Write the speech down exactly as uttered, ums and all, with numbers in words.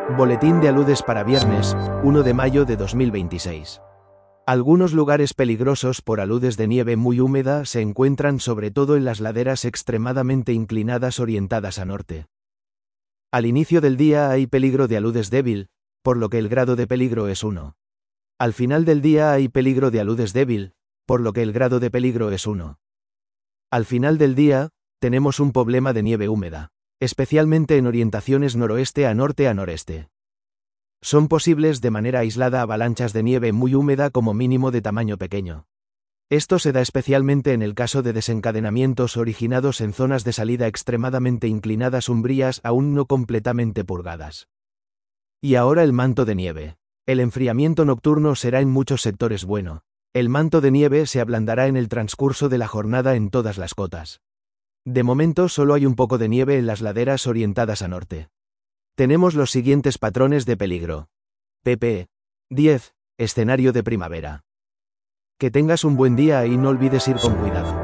Boletín de aludes para viernes, uno de mayo de dos mil veintiséis. Algunos lugares peligrosos por aludes de nieve muy húmeda se encuentran sobre todo en las laderas extremadamente inclinadas orientadas a norte. Al inicio del día hay peligro de aludes débil, por lo que el grado de peligro es uno. Al final del día hay peligro de aludes débil, por lo que el grado de peligro es uno. Al final del día, tenemos un problema de nieve húmeda, especialmente en orientaciones noroeste a norte a noreste. Son posibles de manera aislada avalanchas de nieve muy húmeda como mínimo de tamaño pequeño. Esto se da especialmente en el caso de desencadenamientos originados en zonas de salida extremadamente inclinadas umbrías aún no completamente purgadas. Y ahora el manto de nieve. El enfriamiento nocturno será en muchos sectores bueno. El manto de nieve se ablandará en el transcurso de la jornada en todas las cotas. De momento solo hay un poco de nieve en las laderas orientadas a norte. Tenemos los siguientes patrones de peligro. pp diez. Escenario de primavera. Que tengas un buen día y no olvides ir con cuidado.